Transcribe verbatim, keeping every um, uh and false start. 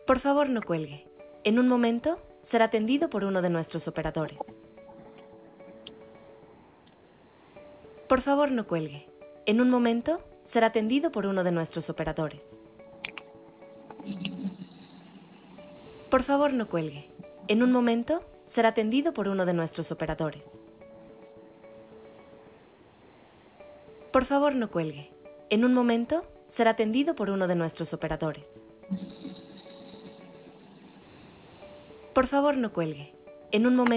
Por favor, no cuelgue. En un momento será atendido por uno de nuestros operadores. Por favor, no cuelgue. En un momento será atendido por uno de nuestros operadores. Por favor, no cuelgue. En un momento será atendido por uno de nuestros operadores. Por favor, no cuelgue. En un momento será atendido por uno de nuestros operadores. Por favor, no cuelgue. En un momento